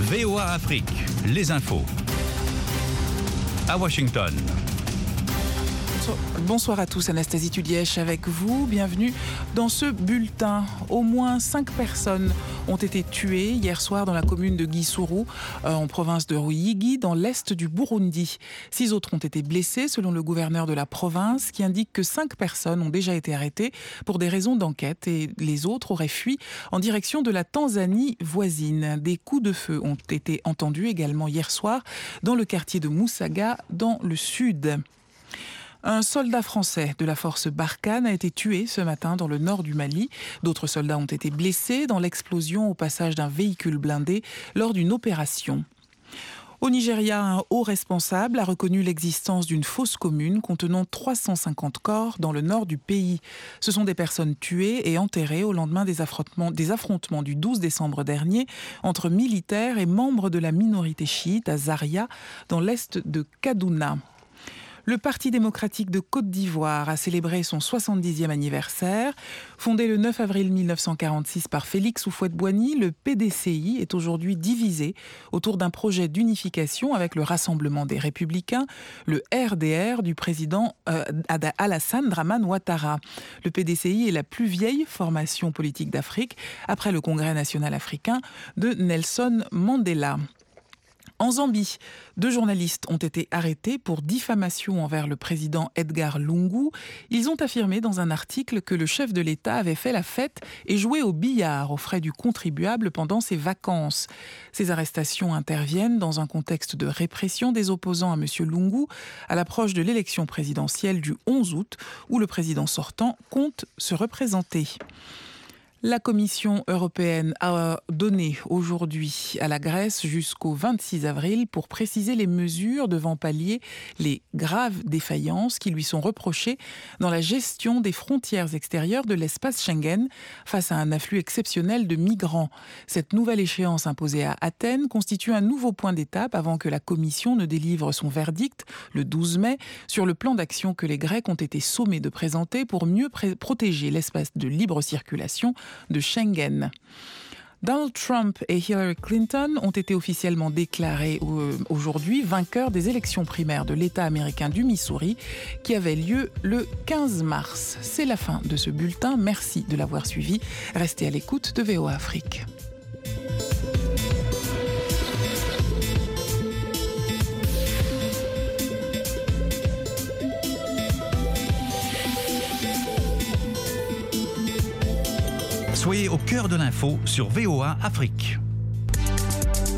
VOA Afrique, les infos. À Washington. Bonsoir à tous, Anastasie Tudièche avec vous. Bienvenue dans ce bulletin. Au moins 5 personnes ont été tuées hier soir dans la commune de Gisourou, en province de Ruyigi, dans l'est du Burundi. 6 autres ont été blessés, selon le gouverneur de la province, qui indique que 5 personnes ont déjà été arrêtées pour des raisons d'enquête et les autres auraient fui en direction de la Tanzanie voisine. Des coups de feu ont été entendus également hier soir dans le quartier de Musaga, dans le sud. Un soldat français de la force Barkhane a été tué ce matin dans le nord du Mali. D'autres soldats ont été blessés dans l'explosion au passage d'un véhicule blindé lors d'une opération. Au Nigeria, un haut responsable a reconnu l'existence d'une fosse commune contenant 350 corps dans le nord du pays. Ce sont des personnes tuées et enterrées au lendemain des affrontements du 12 décembre dernier entre militaires et membres de la minorité chiite à Zaria, dans l'est de Kaduna. Le Parti démocratique de Côte d'Ivoire a célébré son 70e anniversaire. Fondé le 9 avril 1946 par Félix Houphouët-Boigny, le PDCI est aujourd'hui divisé autour d'un projet d'unification avec le Rassemblement des Républicains, le RDR du président Alassane Dramane Ouattara. Le PDCI est la plus vieille formation politique d'Afrique après le Congrès national africain de Nelson Mandela. En Zambie, 2 journalistes ont été arrêtés pour diffamation envers le président Edgar Lungu. Ils ont affirmé dans un article que le chef de l'État avait fait la fête et joué au billard aux frais du contribuable pendant ses vacances. Ces arrestations interviennent dans un contexte de répression des opposants à M. Lungu à l'approche de l'élection présidentielle du 11 août où le président sortant compte se représenter. La Commission européenne a donné aujourd'hui à la Grèce jusqu'au 26 avril pour préciser les mesures devant pallier les graves défaillances qui lui sont reprochées dans la gestion des frontières extérieures de l'espace Schengen face à un afflux exceptionnel de migrants. Cette nouvelle échéance imposée à Athènes constitue un nouveau point d'étape avant que la Commission ne délivre son verdict le 12 mai sur le plan d'action que les Grecs ont été sommés de présenter pour mieux protéger l'espace de libre circulation de Schengen. Donald Trump et Hillary Clinton ont été officiellement déclarés aujourd'hui vainqueurs des élections primaires de l'État américain du Missouri qui avaient lieu le 15 mars. C'est la fin de ce bulletin. Merci de l'avoir suivi. Restez à l'écoute de VOA Afrique. Soyez au cœur de l'info sur VOA Afrique.